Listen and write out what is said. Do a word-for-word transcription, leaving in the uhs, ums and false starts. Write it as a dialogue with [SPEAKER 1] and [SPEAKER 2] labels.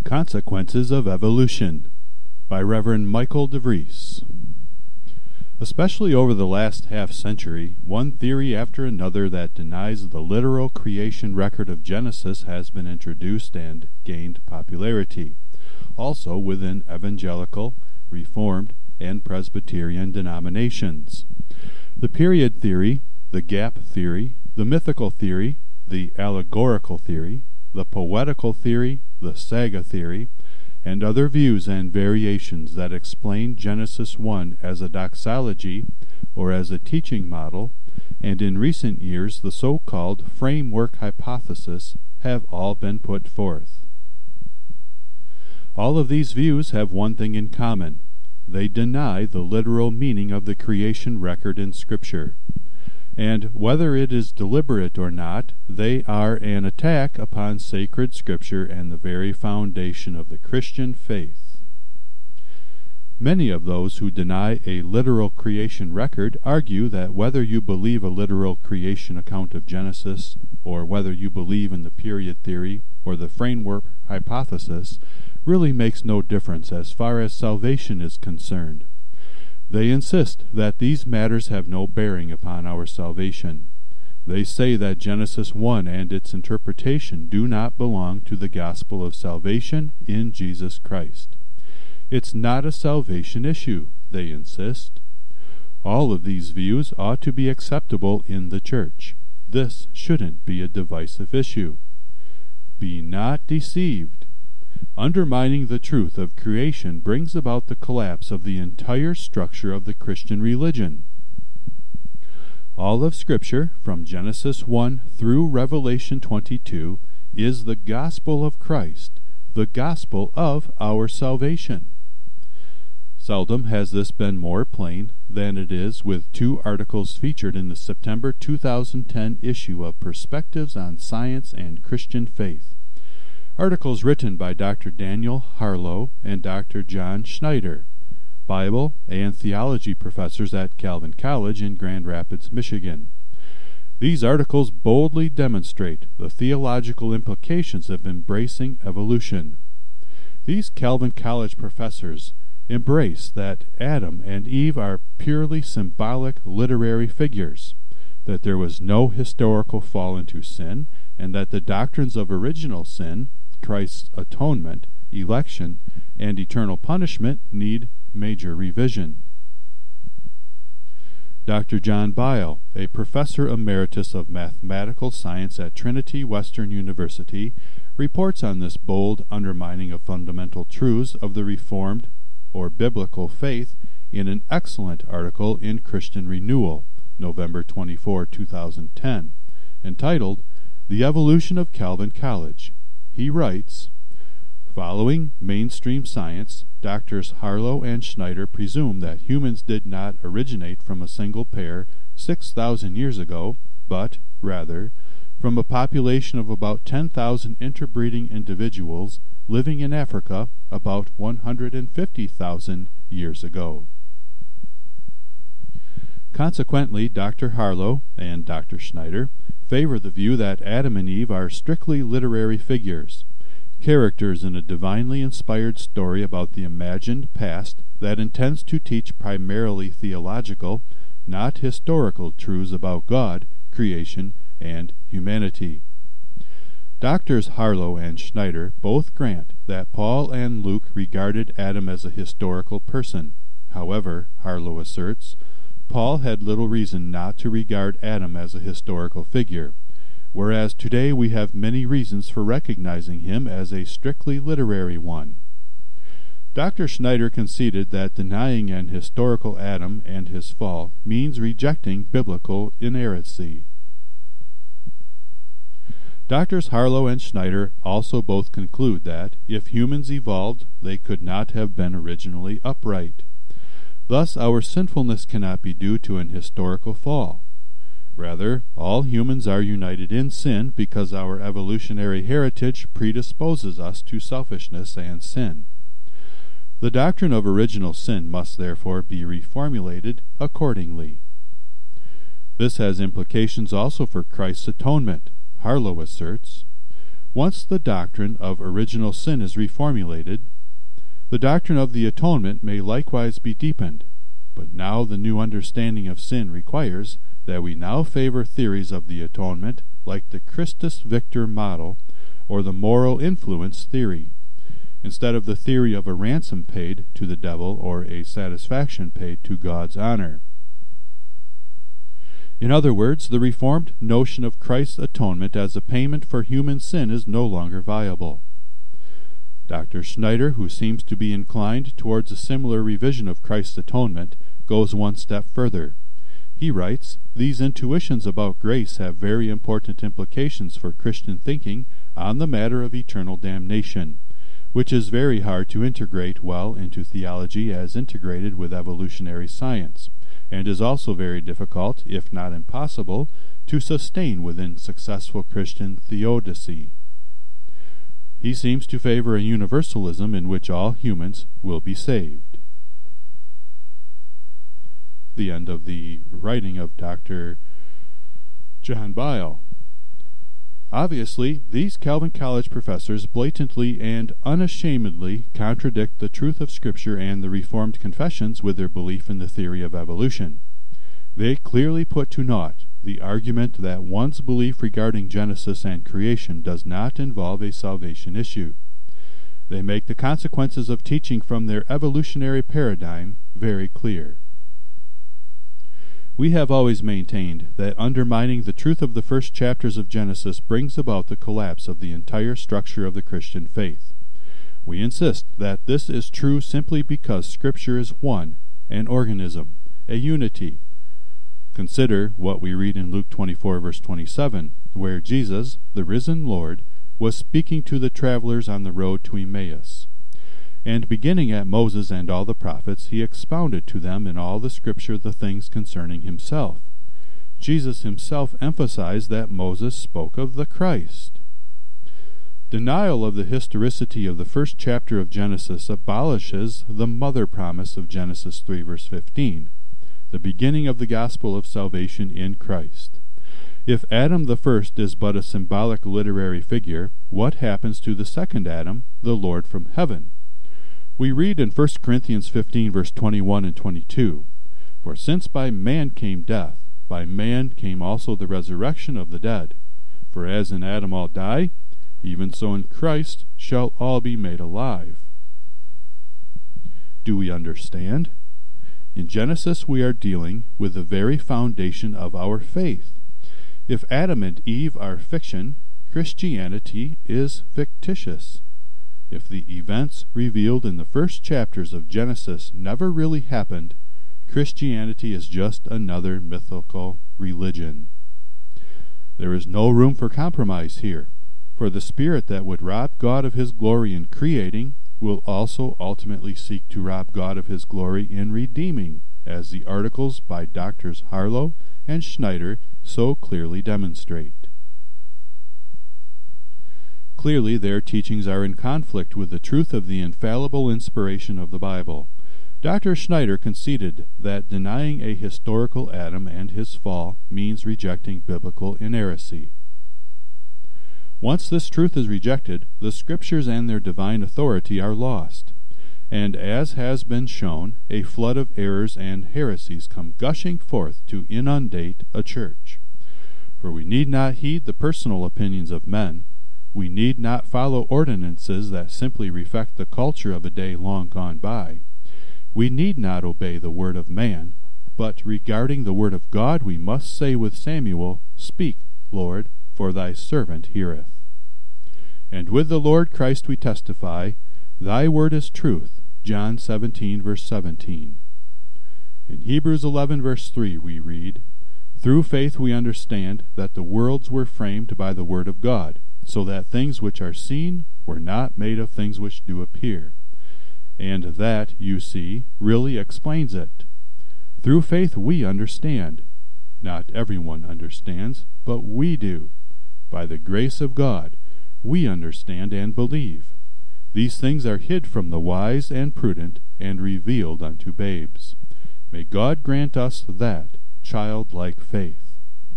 [SPEAKER 1] Consequences of Evolution by Reverend Michael DeVries. Especially over the last half-century, one theory after another that denies the literal creation record of Genesis has been introduced and gained popularity, also within evangelical, Reformed, and Presbyterian denominations. The period theory, the gap theory, the mythical theory, the allegorical theory, the poetical theory, the saga theory, and other views and variations that explain Genesis one as a doxology or as a teaching model, and in recent years the so-called framework hypothesis, have all been put forth. All of these views have one thing in common. They deny the literal meaning of the creation record in Scripture. And whether it is deliberate or not, they are an attack upon sacred Scripture and the very foundation of the Christian faith. Many of those who deny a literal creation record argue that whether you believe a literal creation account of Genesis, or whether you believe in the period theory or the framework hypothesis, really makes no difference as far as salvation is concerned. They insist that these matters have no bearing upon our salvation. They say that Genesis one and its interpretation do not belong to the gospel of salvation in Jesus Christ. It's not a salvation issue, they insist. All of these views ought to be acceptable in the church. This shouldn't be a divisive issue. Be not deceived. Undermining the truth of creation brings about the collapse of the entire structure of the Christian religion. All of Scripture, from Genesis one through Revelation twenty-two, is the gospel of Christ, the gospel of our salvation. Seldom has this been more plain than it is with two articles featured in the September two thousand ten issue of Perspectives on Science and Christian Faith. Articles written by Doctor Daniel Harlow and Doctor John Schneider, Bible and theology professors at Calvin College in Grand Rapids, Michigan. These articles boldly demonstrate the theological implications of embracing evolution. These Calvin College professors embrace that Adam and Eve are purely symbolic literary figures, that there was no historical fall into sin, and that the doctrines of original sin, Christ's atonement, election, and eternal punishment need major revision. Doctor John Bile, a professor emeritus of mathematical science at Trinity Western University, reports on this bold undermining of fundamental truths of the Reformed or biblical faith in an excellent article in Christian Renewal, November twenty-fourth, two thousand ten, entitled The Evolution of Calvin College. He writes, following mainstream science, Doctors Harlow and Schneider presume that humans did not originate from a single pair six thousand years ago, but, rather, from a population of about ten thousand interbreeding individuals living in Africa about one hundred fifty thousand years ago. Consequently, Doctor Harlow and Doctor Schneider favor the view that Adam and Eve are strictly literary figures, characters in a divinely inspired story about the imagined past that intends to teach primarily theological, not historical truths about God, creation, and humanity. Doctors Harlow and Schneider both grant that Paul and Luke regarded Adam as a historical person. However, Harlow asserts, Paul had little reason not to regard Adam as a historical figure, whereas today we have many reasons for recognizing him as a strictly literary one. Doctor Schneider conceded that denying an historical Adam and his fall means rejecting biblical inerrancy. Doctors Harlow and Schneider also both conclude that, if humans evolved, they could not have been originally upright. Thus, our sinfulness cannot be due to an historical fall. Rather, all humans are united in sin because our evolutionary heritage predisposes us to selfishness and sin. The doctrine of original sin must therefore be reformulated accordingly. This has implications also for Christ's atonement. Harlow asserts, Once the doctrine of original sin is reformulated, the doctrine of the atonement may likewise be deepened, but now the new understanding of sin requires that we now favor theories of the atonement like the Christus Victor model or the moral influence theory, instead of the theory of a ransom paid to the devil or a satisfaction paid to God's honor. In other words, the Reformed notion of Christ's atonement as a payment for human sin is no longer viable. Doctor Schneider, who seems to be inclined towards a similar revision of Christ's atonement, goes one step further. He writes, "These intuitions about grace have very important implications for Christian thinking on the matter of eternal damnation, which is very hard to integrate well into theology as integrated with evolutionary science, and is also very difficult, if not impossible, to sustain within successful Christian theodicy." He seems to favor a universalism in which all humans will be saved. The end of the writing of Doctor John Bile. Obviously, these Calvin College professors blatantly and unashamedly contradict the truth of Scripture and the Reformed confessions with their belief in the theory of evolution. They clearly put to naught the argument that one's belief regarding Genesis and creation does not involve a salvation issue. They make the consequences of teaching from their evolutionary paradigm very clear. We have always maintained that undermining the truth of the first chapters of Genesis brings about the collapse of the entire structure of the Christian faith. We insist that this is true simply because Scripture is one, an organism, a unity. Consider what we read in Luke twenty-four, verse twenty-seven, where Jesus, the risen Lord, was speaking to the travelers on the road to Emmaus. And beginning at Moses and all the prophets, he expounded to them in all the Scripture the things concerning himself. Jesus himself emphasized that Moses spoke of the Christ. Denial of the historicity of the first chapter of Genesis abolishes the mother promise of Genesis three, verse fifteen, the beginning of the gospel of salvation in Christ. If Adam the first is but a symbolic literary figure, what happens to the second Adam, the Lord from heaven? We read in First Corinthians fifteen, verse twenty-one and twenty-two, "For since by man came death, by man came also the resurrection of the dead. For as in Adam all die, even so in Christ shall all be made alive." Do we understand? In Genesis we are dealing with the very foundation of our faith. If Adam and Eve are fiction, Christianity is fictitious. If the events revealed in the first chapters of Genesis never really happened, Christianity is just another mythical religion. There is no room for compromise here, for the spirit that would rob God of his glory in creating will also ultimately seek to rob God of his glory in redeeming, as the articles by Doctors Harlow and Schneider so clearly demonstrate. Clearly, their teachings are in conflict with the truth of the infallible inspiration of the Bible. Doctor Schneider conceded that denying a historical Adam and his fall means rejecting biblical inerrancy. Once this truth is rejected, the Scriptures and their divine authority are lost, and as has been shown, a flood of errors and heresies come gushing forth to inundate a church. For we need not heed the personal opinions of men. We need not follow ordinances that simply reflect the culture of a day long gone by. We need not obey the word of man, but regarding the word of God we must say with Samuel, "Speak, Lord, for thy servant heareth." And with the Lord Christ we testify, "Thy word is truth," John seventeen, verse seventeen. In Hebrews eleven, verse three we read, "Through faith we understand that the worlds were framed by the word of God, so that things which are seen were not made of things which do appear." And that, you see, really explains it. Through faith we understand. Not everyone understands, but we do. By the grace of God, we understand and believe. These things are hid from the wise and prudent, and revealed unto babes. May God grant us that childlike faith.